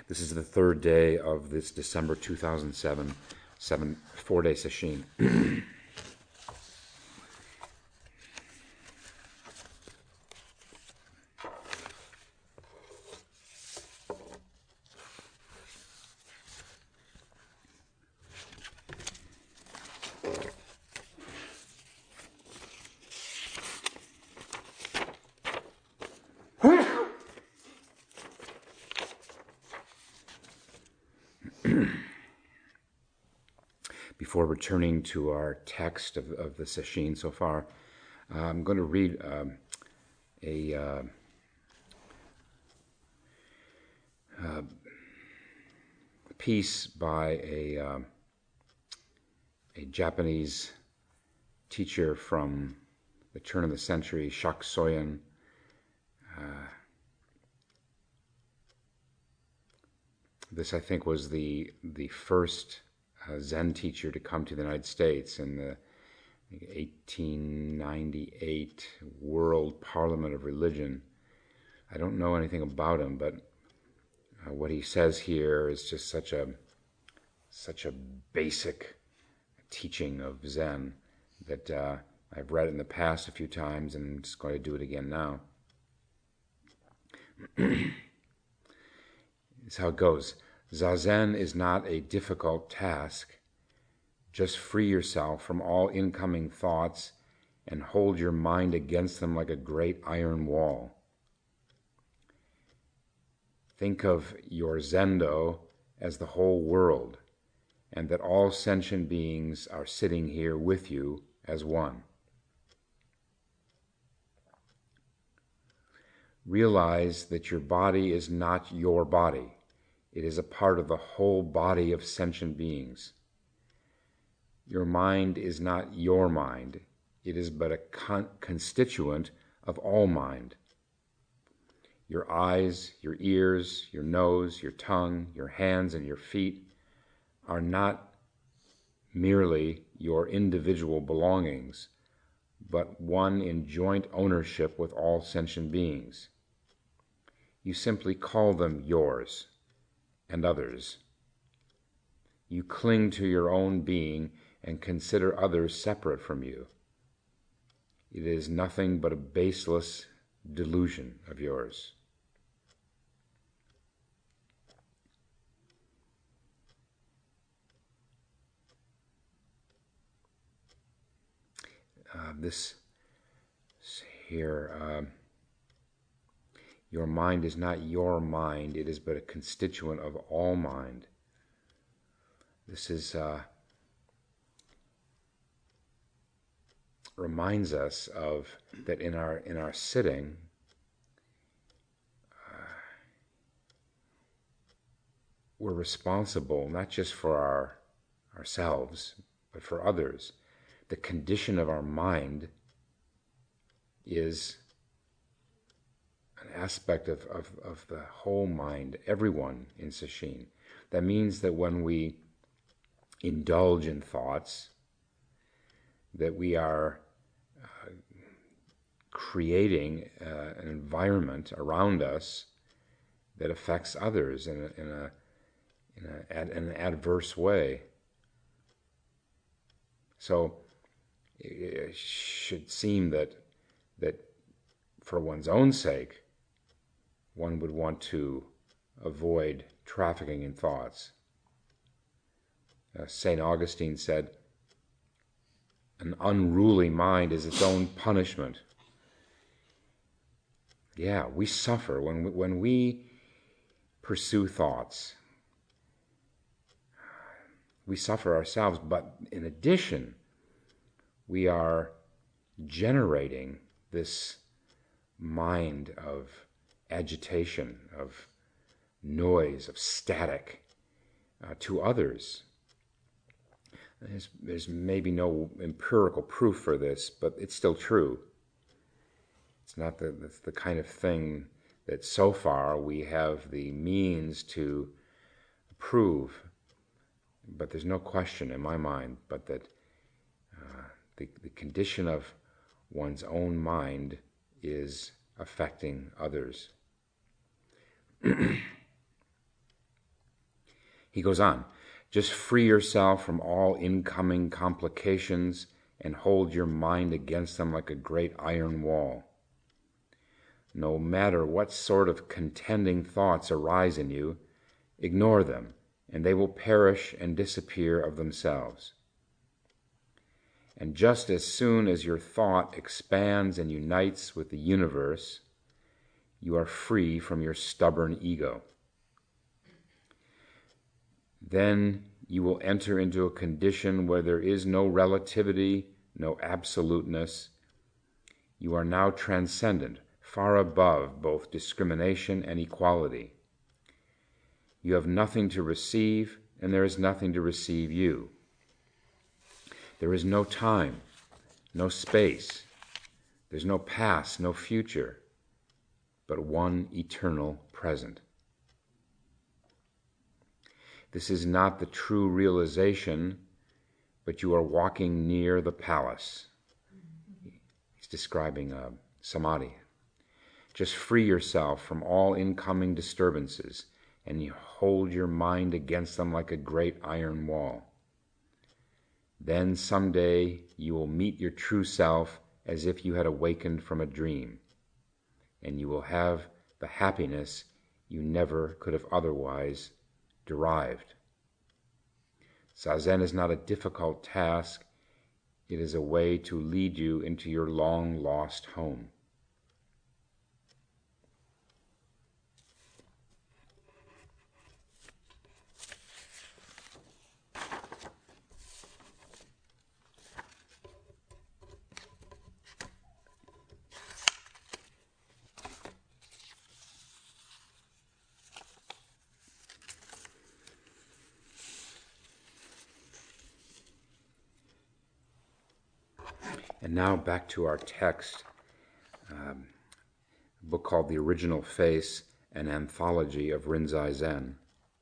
This is the third day of this December 2007 4-day sesshin. Before returning to our text of the sesshin so far, I'm going to read a piece by a Japanese teacher from the turn of the century, Shakusoyen. This, I think, was the first Zen teacher to come to the United States in the 1898 World Parliament of Religion. I don't know anything about him, but what he says here is just such a basic teaching of Zen that I've read it in the past a few times, and I'm just going to do it again now. It's how it goes. Zazen is not a difficult task. Just free yourself from all incoming thoughts and hold your mind against them like a great iron wall. Think of your Zendo as the whole world, and that all sentient beings are sitting here with you as one. Realize that your body is not your body. It is a part of the whole body of sentient beings. Your mind is not your mind. It is but a constituent of all mind. Your eyes, your ears, your nose, your tongue, your hands, and your feet are not merely your individual belongings, but one in joint ownership with all sentient beings. You simply call them yours and others. You cling to your own being and consider others separate from you. It is nothing but a baseless delusion of yours. This here, your mind is not your mind, it is but a constituent of all mind. This is reminds us of that in our sitting, we're responsible not just for ourselves, but for others. The condition of our mind is an aspect of the whole mind, everyone in sesshin. That means that when we indulge in thoughts, that we are creating an environment around us that affects others in an adverse way. So it should seem that for one's own sake, one would want to avoid trafficking in thoughts. St. Augustine said, an unruly mind is its own punishment. Yeah, we suffer when we pursue thoughts. We suffer ourselves, but in addition, we are generating this mind of agitation, of noise, of static to others. There's maybe no empirical proof for this, but it's still true. It's not the kind of thing that so far we have the means to prove, but there's no question in my mind but that the condition of one's own mind is affecting others. He goes on, just free yourself from all incoming complications and hold your mind against them like a great iron wall. No matter what sort of contending thoughts arise in you, ignore them, and they will perish and disappear of themselves. And just as soon as your thought expands and unites with the universe, you are free from your stubborn ego. Then you will enter into a condition where there is no relativity, no absoluteness. You are now transcendent, far above both discrimination and equality. You have nothing to receive, and there is nothing to receive you. There is no time, no space. There's no past, no future, but one eternal present. This is not the true realization, but you are walking near the palace. He's describing samadhi. Just free yourself from all incoming disturbances, and you hold your mind against them like a great iron wall. Then someday you will meet your true self as if you had awakened from a dream, and you will have the happiness you never could have otherwise derived. Zazen is not a difficult task. It is a way to lead you into your long-lost home. And now back to our text, a book called The Original Face, an anthology of Rinzai Zen.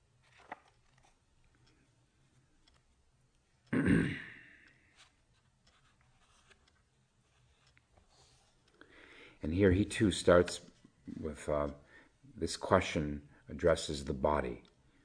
And here he too starts with this question, addresses the body.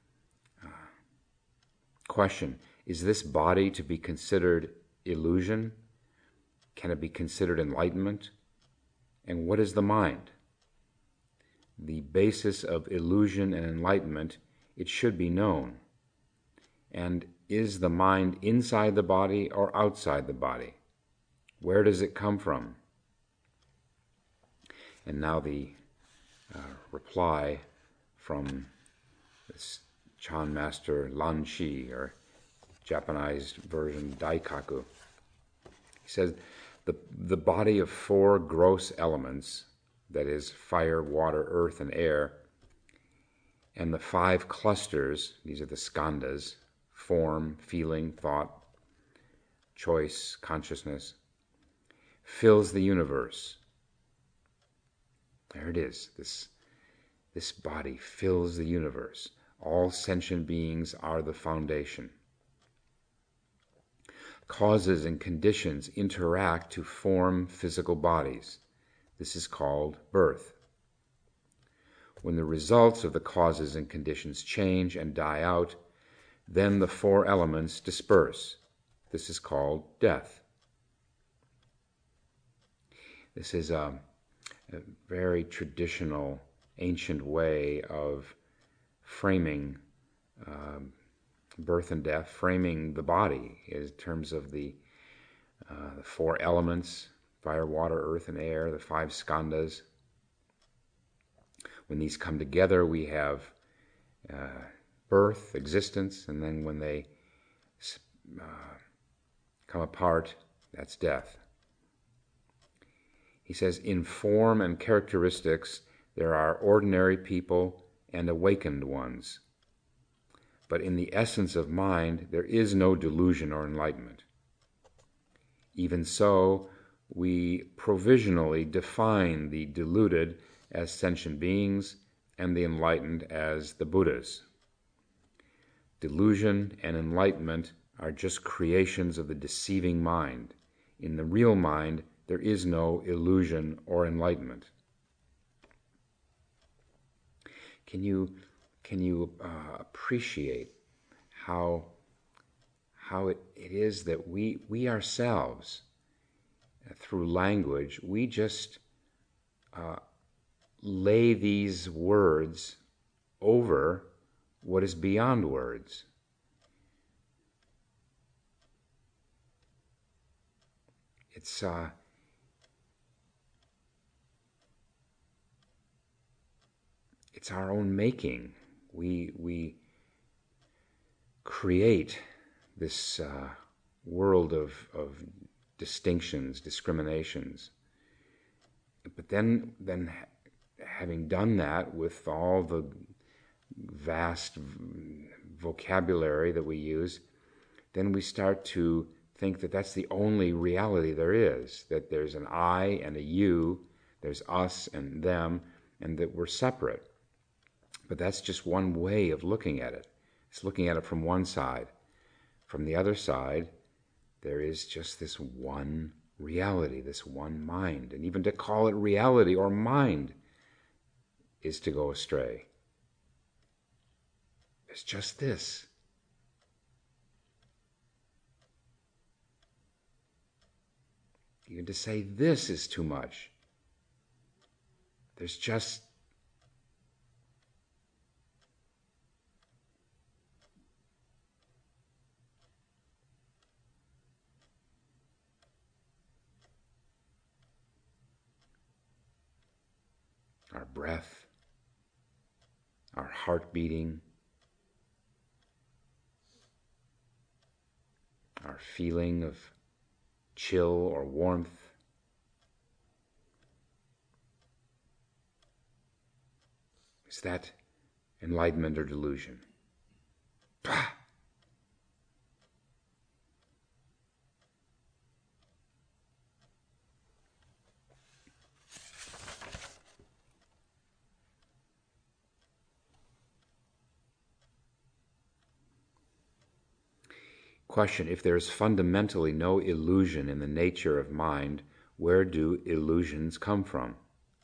Question, is this body to be considered illusion? Can it be considered enlightenment? And what is the mind? The basis of illusion and enlightenment, it should be known. And is the mind inside the body or outside the body? Where does it come from? And now the reply from this Chan master Lan Shi, or Japanized version Daikaku. He says, the body of four gross elements, that is fire, water, earth, and air, and the five clusters, these are the skandhas, form, feeling, thought, choice, consciousness, fills the universe. There it is. This body fills the universe. All sentient beings are the foundation. Causes and conditions interact to form physical bodies. This is called birth. When the results of the causes and conditions change and die out, then the four elements disperse. This is called death. This is a very traditional, ancient way of framing birth and death, framing the body in terms of the four elements, fire, water, earth, and air, the five skandhas. When these come together, we have birth, existence, and then when they come apart, that's death. He says, in form and characteristics, there are ordinary people and awakened ones. But in the essence of mind, there is no delusion or enlightenment. Even so, we provisionally define the deluded as sentient beings and the enlightened as the Buddhas. Delusion and enlightenment are just creations of the deceiving mind. In the real mind, there is no illusion or enlightenment. Can you appreciate how it is that we ourselves, through language, we just lay these words over what is beyond words. It's our own making. We create this world of distinctions, discriminations. But then having done that with all the vast vocabulary that we use, then we start to think that that's the only reality there is, that there's an I and a you, there's us and them, and that we're separate. But that's just one way of looking at it. It's looking at it from one side. From the other side, there is just this one reality, this one mind. And even to call it reality or mind is to go astray. It's just this. Even to say this is too much. There's just our breath, our heart beating, our feeling of chill or warmth. Is that enlightenment or delusion? Bah! Question: if there is fundamentally no illusion in the nature of mind, where do illusions come from?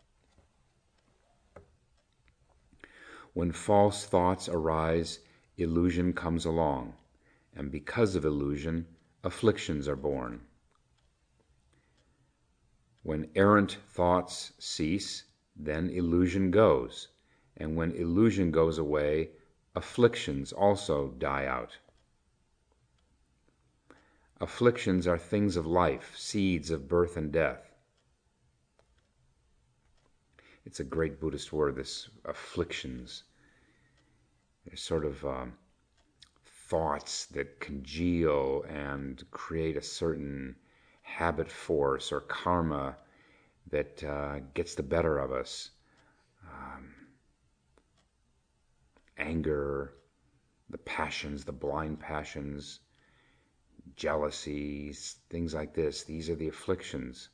When false thoughts arise, illusion comes along, and because of illusion, afflictions are born. When errant thoughts cease, then illusion goes, and when illusion goes away, afflictions also die out. Afflictions are things of life, seeds of birth and death. It's a great Buddhist word, this afflictions. They're sort of thoughts that congeal and create a certain habit force or karma that gets the better of us. Anger, the passions, the blind passions, jealousies, things like this. These are the afflictions.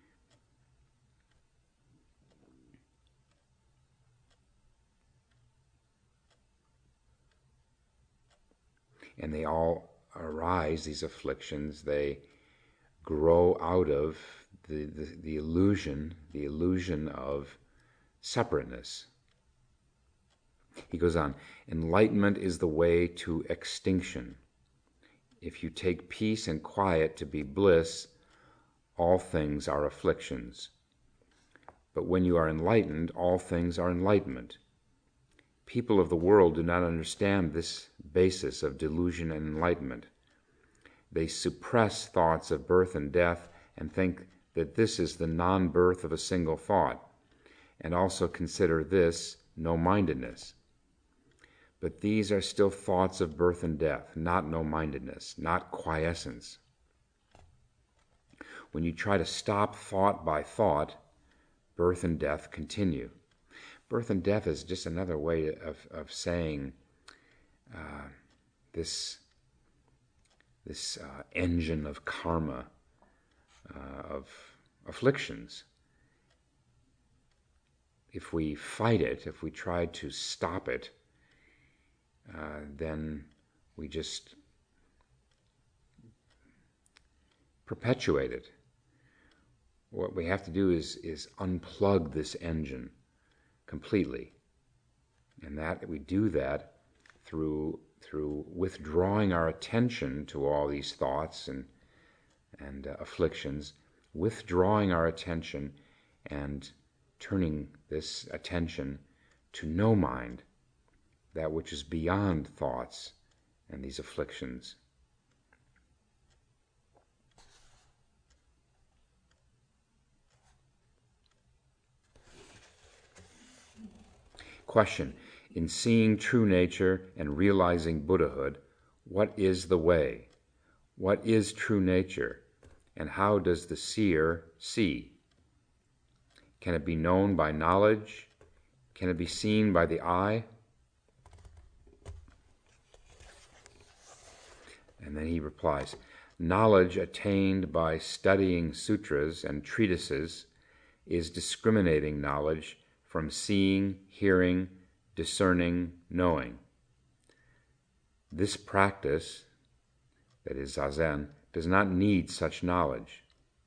And they all arise, these afflictions, they grow out of the illusion of separateness. He goes on, enlightenment is the way to extinction. If you take peace and quiet to be bliss, all things are afflictions. But when you are enlightened, all things are enlightenment. People of the world do not understand this basis of delusion and enlightenment. They suppress thoughts of birth and death and think that this is the non-birth of a single thought, and also consider this no-mindedness. But these are still thoughts of birth and death, not no-mindedness, not quiescence. When you try to stop thought by thought, birth and death continue. Birth and death is just another way of saying this engine of karma, of afflictions. If we fight it, if we try to stop it, then we just perpetuate it. What we have to do is unplug this engine completely, and that we do that through through withdrawing our attention to all these thoughts and afflictions, withdrawing our attention and turning this attention to no mind, that which is beyond thoughts and these afflictions. Question: in seeing true nature and realizing Buddhahood, what is the way? What is true nature? And how does the seer see? Can it be known by knowledge? Can it be seen by the eye? And then he replies, knowledge attained by studying sutras and treatises is discriminating knowledge from seeing, hearing, discerning, knowing. This practice, that is Zazen, does not need such knowledge.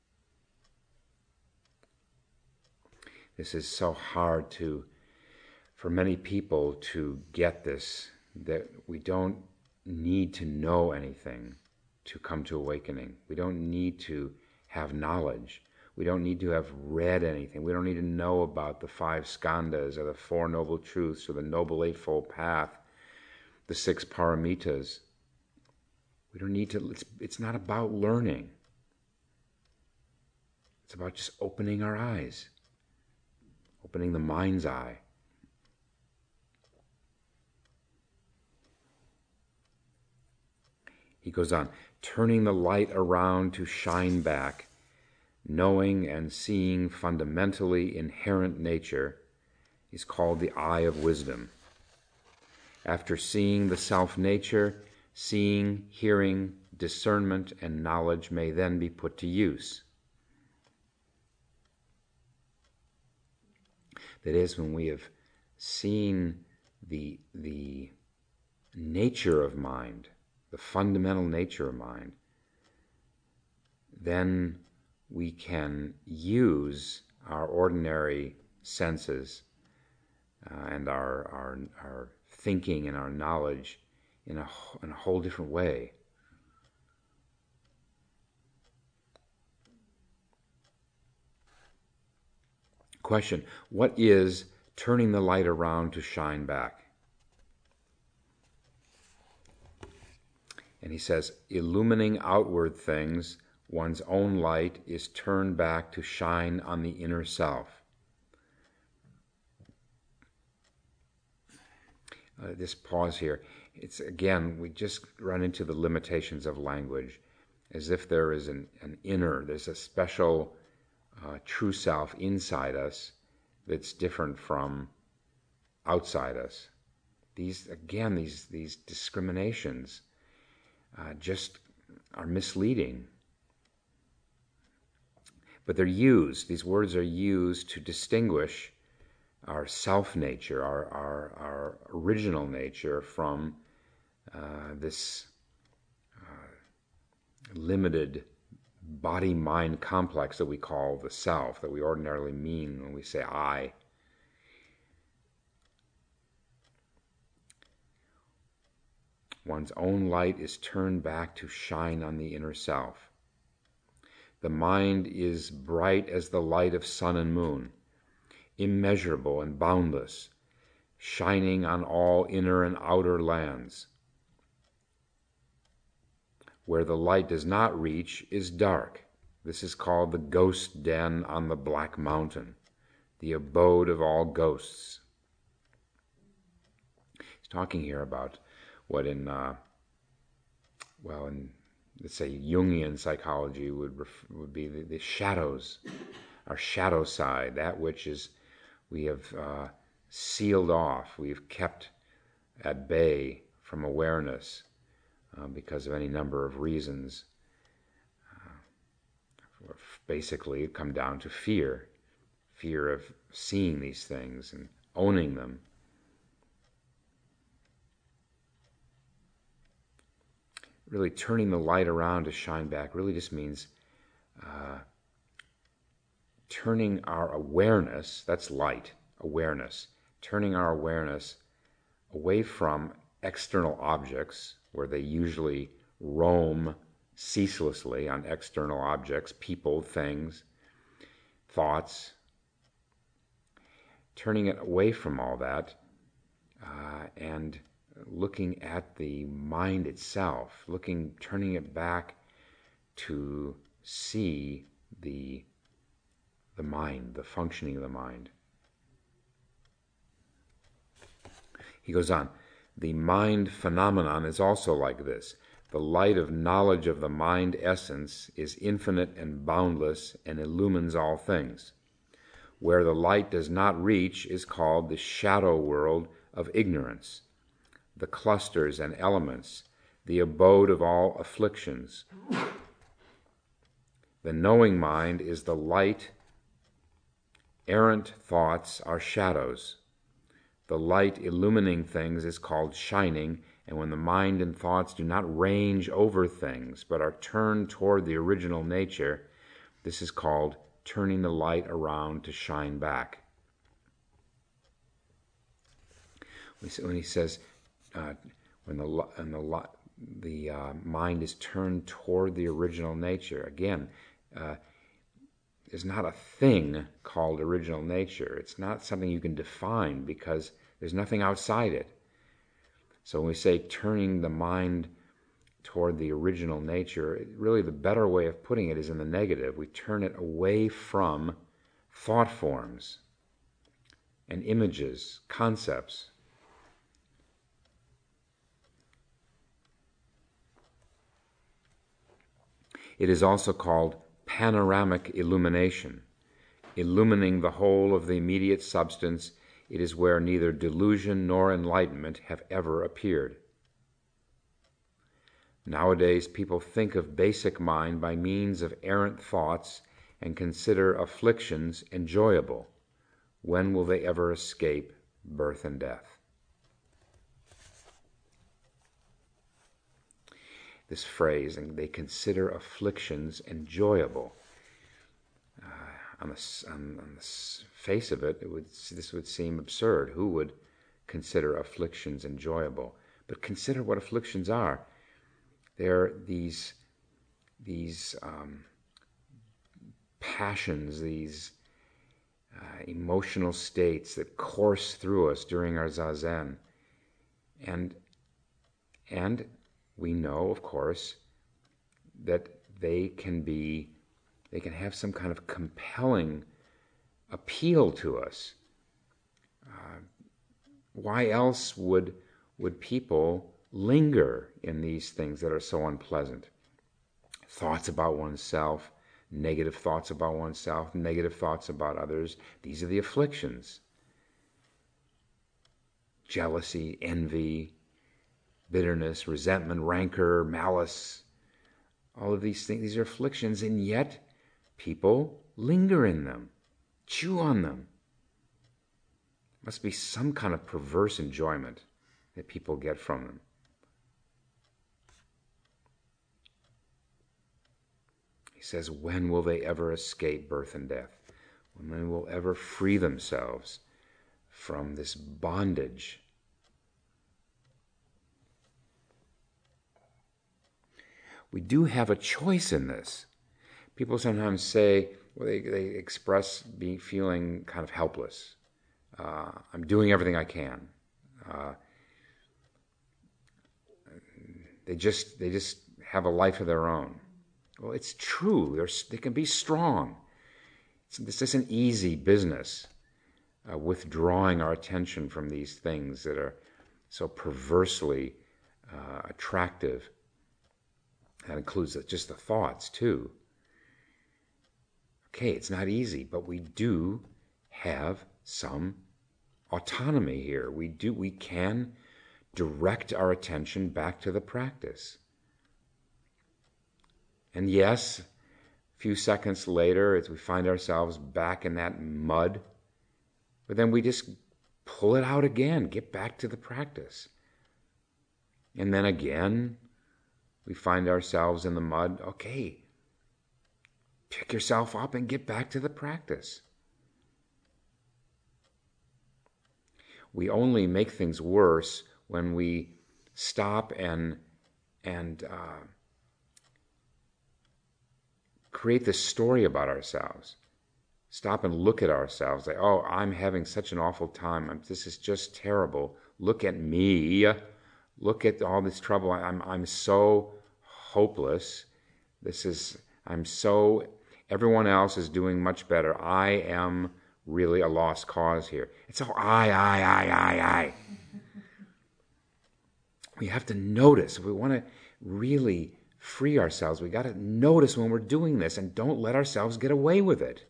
This is so hard for many people to get this, that we don't need to know anything to come to awakening. We don't need to have knowledge. We don't need to have read anything. We don't need to know about the 5 skandhas or the 4 noble truths or the noble eightfold path, the 6 paramitas. We don't need to, it's not about learning. It's about just opening our eyes, opening the mind's eye. He goes on, turning the light around to shine back, knowing and seeing fundamentally inherent nature is called the eye of wisdom. After seeing the self-nature, seeing, hearing, discernment, and knowledge may then be put to use. That is, when we have seen the nature of mind, the fundamental nature of mind, then we can use our ordinary senses and our thinking and our knowledge in a whole different way. Question: what is turning the light around to shine back? And he says, illumining outward things, one's own light is turned back to shine on the inner self. This pause here. It's again, we just run into the limitations of language, as if there is an inner, there's a special true self inside us that's different from outside us. These discriminations just are misleading. But they're used, these words are used to distinguish our self-nature, our original nature from this limited body-mind complex that we call the self, that we ordinarily mean when we say I. One's own light is turned back to shine on the inner self. The mind is bright as the light of sun and moon, immeasurable and boundless, shining on all inner and outer lands. Where the light does not reach is dark. This is called the ghost den on the Black Mountain, the abode of all ghosts. He's talking here about what in let's say Jungian psychology would be the shadows, our shadow side, that which is we have sealed off, we've kept at bay from awareness because of any number of reasons. Basically, it come down to fear of seeing these things and owning them. Really turning the light around to shine back really just means turning our awareness, that's light, awareness, turning our awareness away from external objects, where they usually roam ceaselessly on external objects, people, things, thoughts, turning it away from all that and looking at the mind itself, turning it back to see the mind, the functioning of the mind. He goes on, the mind phenomenon is also like this. The light of knowledge of the mind essence is infinite and boundless and illumines all things. Where the light does not reach is called the shadow world of ignorance, the clusters and elements, the abode of all afflictions. The knowing mind is the light. Errant thoughts are shadows. The light illumining things is called shining, and when the mind and thoughts do not range over things but are turned toward the original nature, this is called turning the light around to shine back. When he says when the mind is turned toward the original nature, again, there's not a thing called original nature. It's not something you can define because there's nothing outside it. So when we say turning the mind toward the original nature, really the better way of putting it is in the negative. We turn it away from thought forms and images, concepts. It is also called panoramic illumination. Illumining the whole of the immediate substance, it is where neither delusion nor enlightenment have ever appeared. Nowadays, people think of basic mind by means of errant thoughts and consider afflictions enjoyable. When will they ever escape birth and death? This phrase, and they consider afflictions enjoyable. On the face of it, this would seem absurd. Who would consider afflictions enjoyable? But consider what afflictions are. They're these passions, these emotional states that course through us during our zazen, and we know, of course, that they can have some kind of compelling appeal to us. Why else would people linger in these things that are so unpleasant? Thoughts about oneself, negative thoughts about oneself, negative thoughts about others. These are the afflictions. Jealousy, envy, bitterness, resentment, rancor, malice, all of these things, these are afflictions, and yet people linger in them, chew on them. Must be some kind of perverse enjoyment that people get from them. He says, when will they ever escape birth and death? When they will ever free themselves from this bondage? We do have a choice in this. People sometimes say, well, they express feeling kind of helpless. I'm doing everything I can. They just have a life of their own. Well, it's true. They can be strong. This isn't easy business, withdrawing our attention from these things that are so perversely attractive. That includes just the thoughts, too. Okay, it's not easy, but we do have some autonomy here. We can direct our attention back to the practice. And yes, a few seconds later, as we find ourselves back in that mud, but then we just pull it out again, get back to the practice. And then again, we find ourselves in the mud. Okay, pick yourself up and get back to the practice. We only make things worse when we stop and create this story about ourselves. Stop and look at ourselves. Like, oh, I'm having such an awful time. This is just terrible. Look at me. Look at all this trouble. I'm so hopeless. Everyone else is doing much better. I am really a lost cause here. It's all I. We have to notice. If we want to really free ourselves, we got to notice when we're doing this and don't let ourselves get away with it.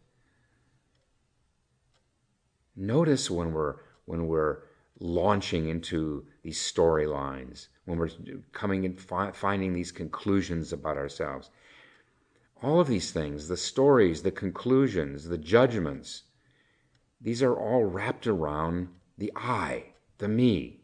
Notice when we're launching into these storylines, when we're coming and finding these conclusions about ourselves. All of these things, the stories, the conclusions, the judgments, these are all wrapped around the I, the me.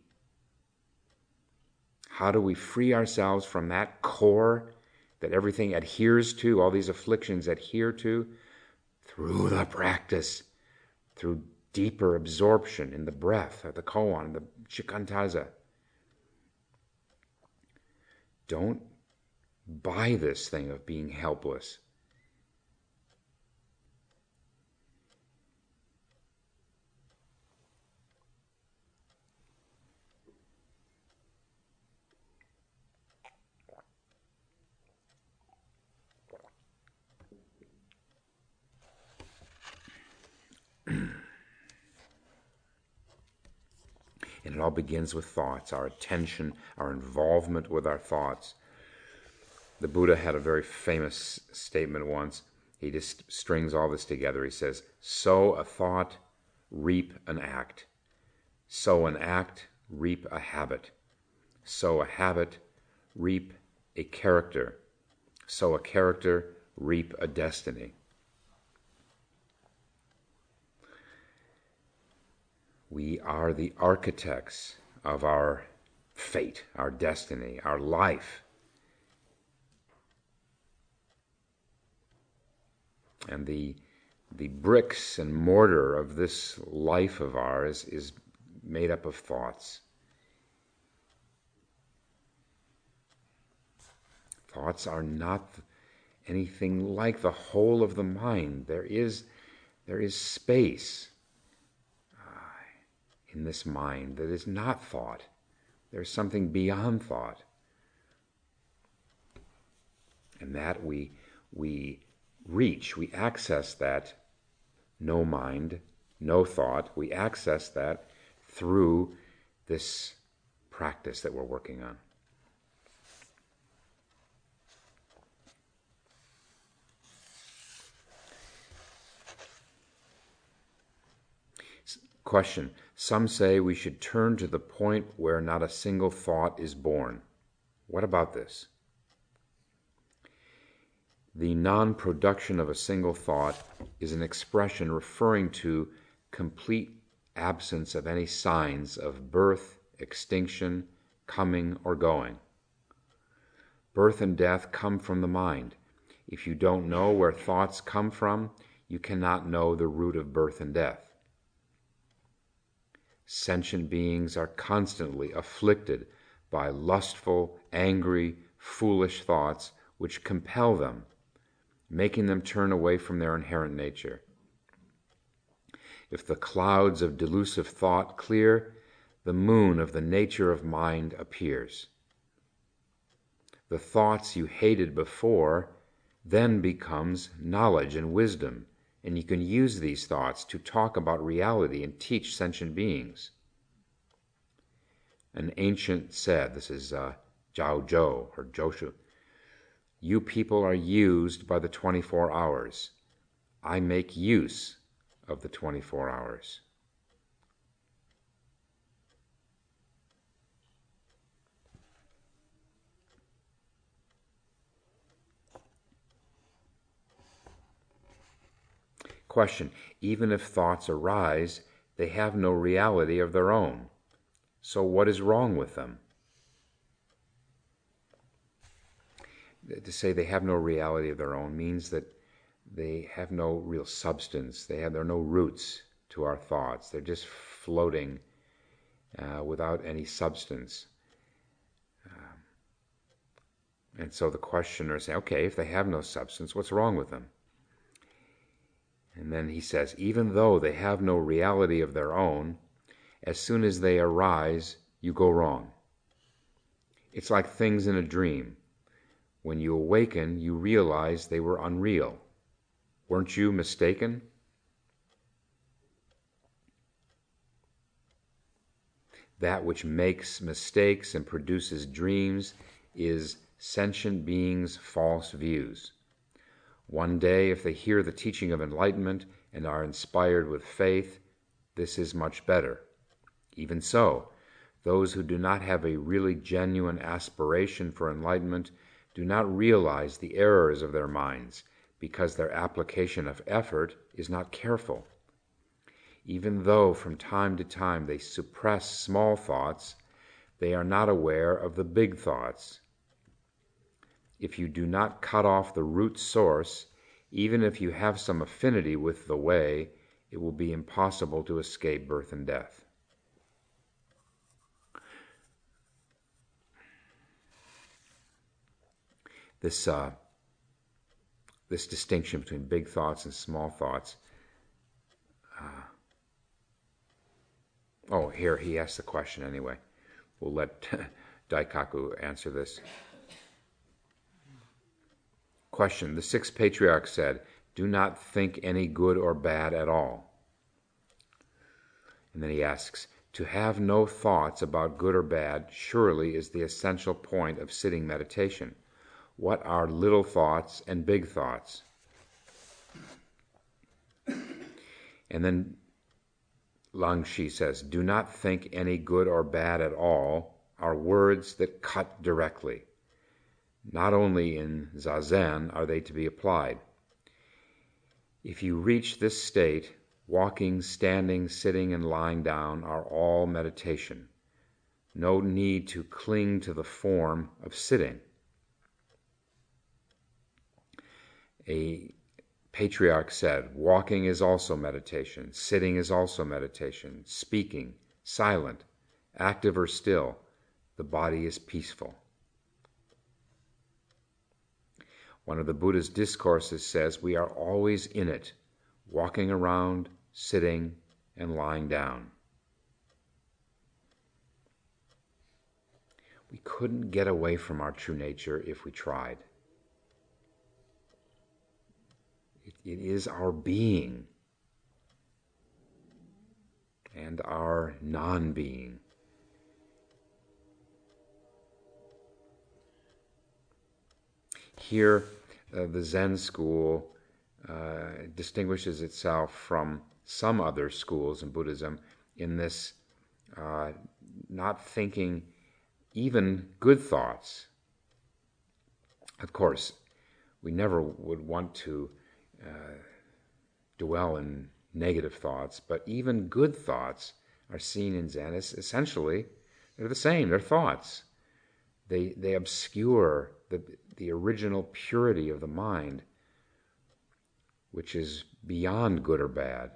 How do we free ourselves from that core that everything adheres to, all these afflictions adhere to? Through the practice, through deeper absorption in the breath, the koan, the shikantaza. Don't buy this thing of being helpless. And it all begins with thoughts, our attention, our involvement with our thoughts. The Buddha had a very famous statement once. He just strings all this together. He says, sow a thought, reap an act. Sow an act, reap a habit. Sow a habit, reap a character. Sow a character, reap a destiny. We are the architects of our fate, our destiny, our life. And the bricks and mortar of this life of ours is made up of thoughts. Thoughts are not anything like the whole of the mind. There is space in this mind that is not thought. There's something beyond thought. And that we reach, we access that no mind, no thought. We access that through this practice that we're working on. Question. Some say we should turn to the point where not a single thought is born. What about this? The non-production of a single thought is an expression referring to complete absence of any signs of birth, extinction, coming or going. Birth and death come from the mind. If you don't know where thoughts come from, you cannot know the root of birth and death. Sentient beings are constantly afflicted by lustful, angry, foolish thoughts which compel them, making them turn away from their inherent nature. If the clouds of delusive thought clear, the moon of the nature of mind appears. The thoughts you hated before then becomes knowledge and wisdom, and you can use these thoughts to talk about reality and teach sentient beings. An ancient said, this is Zhao Zhou or Joshu, you people are used by the 24 hours. I make use of the 24 hours. Question. Even if thoughts arise, they have no reality of their own. So what is wrong with them? To say they have no reality of their own means that they have no real substance. There are no roots to our thoughts. They're just floating without any substance. And so the questioner says, okay, if they have no substance, what's wrong with them? And then he says, even though they have no reality of their own, as soon as they arise, you go wrong. It's like things in a dream. When you awaken, you realize they were unreal. Weren't you mistaken? That which makes mistakes and produces dreams is sentient beings' false views. One day, if they hear the teaching of enlightenment and are inspired with faith, this is much better. Even so, those who do not have a really genuine aspiration for enlightenment do not realize the errors of their minds because their application of effort is not careful. Even though from time to time they suppress small thoughts, they are not aware of the big thoughts. If you do not cut off the root source, even if you have some affinity with the way, it will be impossible to escape birth and death. This distinction between big thoughts and small thoughts. Here he asked the question anyway. We'll let Daikaku answer this. Question: the sixth patriarch said, "Do not think any good or bad at all." And then he asks, "To have no thoughts about good or bad surely is the essential point of sitting meditation. What are little thoughts and big thoughts?" And then Langshi says, "Do not think any good or bad at all are words that cut directly. Not only in Zazen are they to be applied. If you reach this state, walking, standing, sitting, and lying down are all meditation. No need to cling to the form of sitting." A patriarch said, "Walking is also meditation, sitting is also meditation, speaking, silent, active or still, the body is peaceful." One of the Buddha's discourses says we are always in it, walking around, sitting, and lying down. We couldn't get away from our true nature if we tried. It is our being and our non-being. Here, the Zen school distinguishes itself from some other schools in Buddhism in this not thinking even good thoughts. Of course, we never would want to dwell in negative thoughts, but even good thoughts are seen in Zen as essentially, they're the same, they're thoughts. They obscure the original purity of the mind, which is beyond good or bad.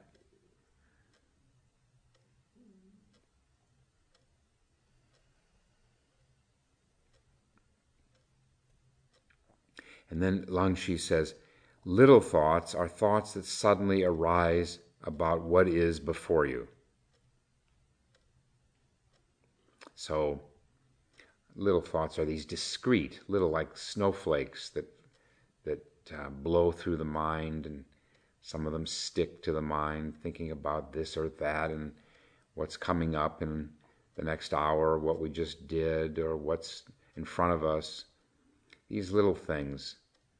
And then Langshi says, little thoughts are thoughts that suddenly arise about what is before you. So, little thoughts are these discrete, little like snowflakes that blow through the mind, and some of them stick to the mind, thinking about this or that and what's coming up in the next hour, what we just did, or what's in front of us. These little things.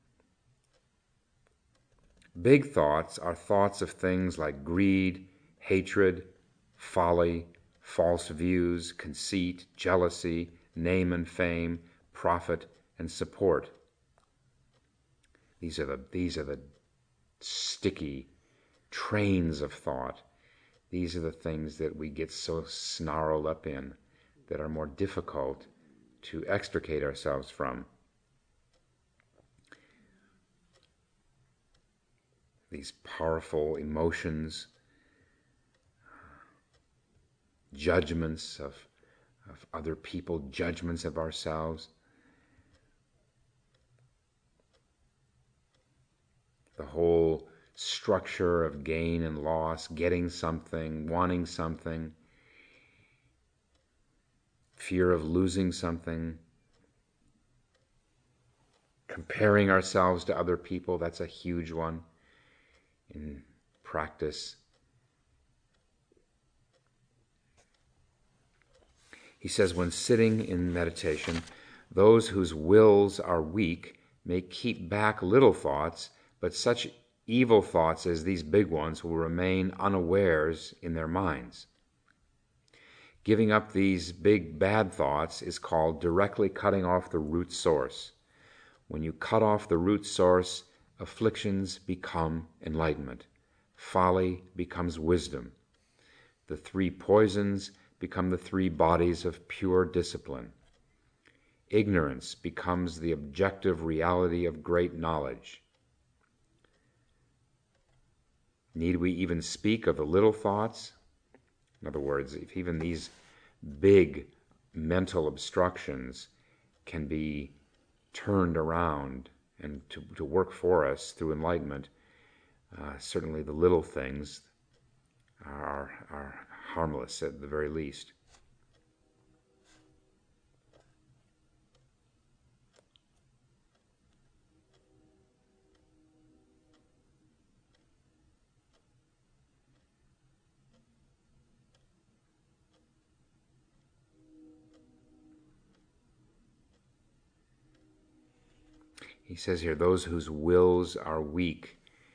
Big thoughts are thoughts of things like greed, hatred, folly, false views, conceit, jealousy, name and fame, profit, and support. These are the sticky trains of thought. These are the things that we get so snarled up in, that are more difficult to extricate ourselves from. These powerful emotions, judgments of other people, judgments of ourselves. the whole structure of gain and loss, getting something, wanting something, fear of losing something, comparing ourselves to other people. That's a huge one in practice. He says, when sitting in meditation, those whose wills are weak may keep back little thoughts, but such evil thoughts as these big ones will remain unawares in their minds. Giving up these big bad thoughts is called directly cutting off the root source. When you cut off the root source, afflictions become enlightenment. Folly becomes wisdom. The three poisons become the three bodies of pure discipline. Ignorance becomes the objective reality of great knowledge. Need we even speak of the little thoughts? In other words, if even these big mental obstructions can be turned around and to work for us through enlightenment, certainly the little things are harmless at the very least. He says here, those whose wills are weak.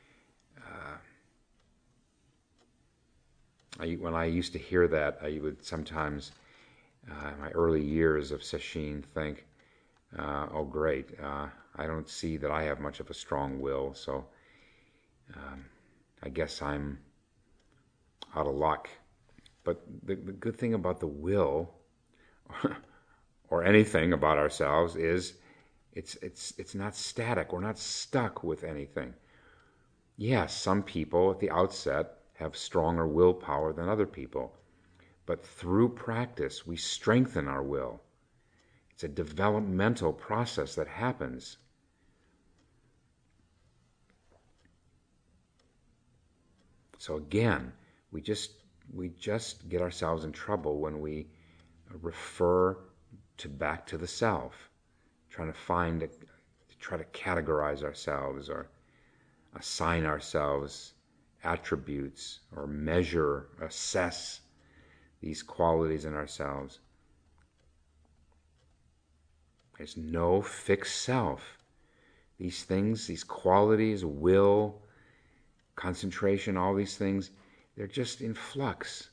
When I used to hear that, I would sometimes, in my early years of sesshin, think, oh great, I don't see that I have much of a strong will, so I guess I'm out of luck. But the good thing about the will, or anything about ourselves, is it's not static. We're not stuck with anything. Yes, some people at the outset have stronger willpower than other people, but through practice we strengthen our will. It's a developmental process that happens. So again, we just get ourselves in trouble when we refer back to the self, trying to try to categorize ourselves or assign ourselves attributes or measure, assess these qualities in ourselves. There's no fixed self. These things, these qualities, will, concentration, all these things, they're just in flux.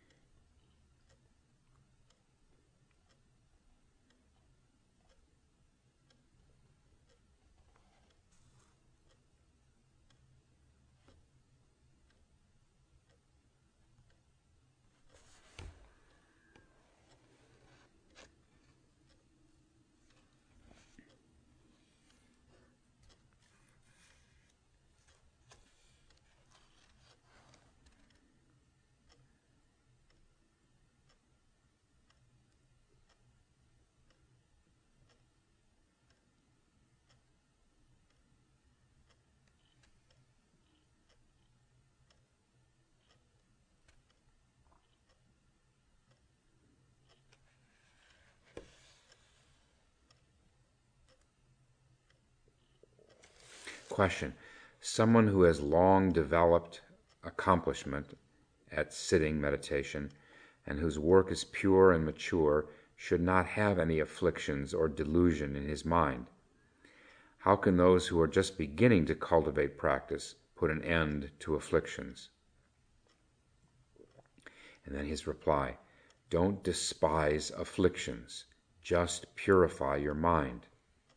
Question. Someone who has long developed accomplishment at sitting meditation and whose work is pure and mature should not have any afflictions or delusion in his mind. How can those who are just beginning to cultivate practice put an end to afflictions? And then his reply, don't despise afflictions, just purify your mind.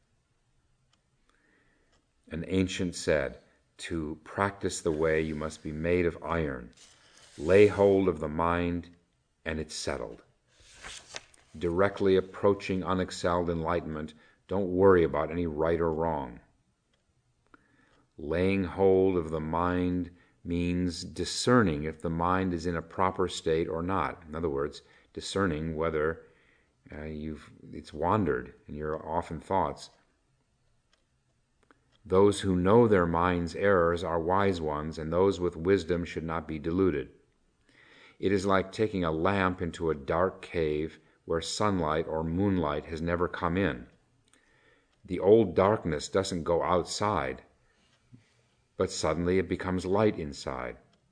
An ancient said, to practice the way you must be made of iron. Lay hold of the mind and it's settled. Directly approaching unexcelled enlightenment, don't worry about any right or wrong. Laying hold of the mind means discerning if the mind is in a proper state or not. In other words, discerning whether it's wandered and you're off in thoughts. Those who know their mind's errors are wise ones, and those with wisdom should not be deluded. It is like taking a lamp into a dark cave where sunlight or moonlight has never come in. The old darkness doesn't go outside, but suddenly it becomes light inside.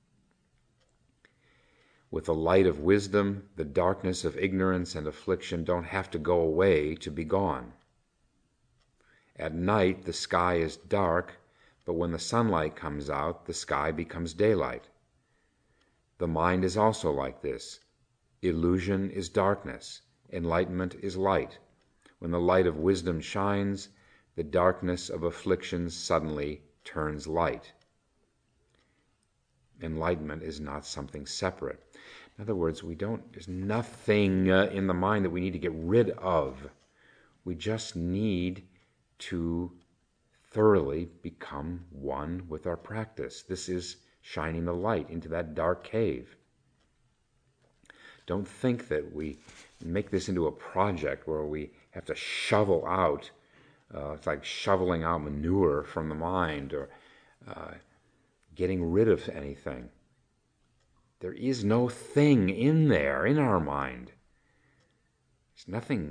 With the light of wisdom, the darkness of ignorance and affliction don't have to go away to be gone. At night, the sky is dark, but when the sunlight comes out, the sky becomes daylight. The mind is also like this. Illusion is darkness. Enlightenment is light. When the light of wisdom shines, the darkness of affliction suddenly turns light. Enlightenment is not something separate. In other words, there's nothing in the mind that we need to get rid of. We just need to thoroughly become one with our practice. This is shining the light into that dark cave. Don't think that we make this into a project where we have to shovel out, it's like shoveling out manure from the mind, or getting rid of anything. There is no thing in there, in our mind. There's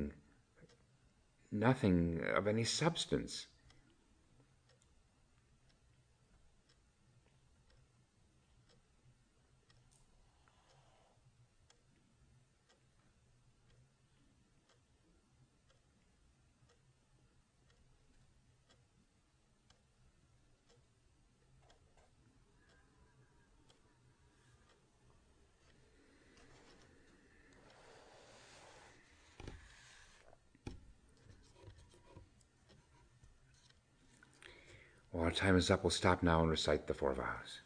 nothing of any substance. Well, our time is up. We'll stop now and recite the 4 vows.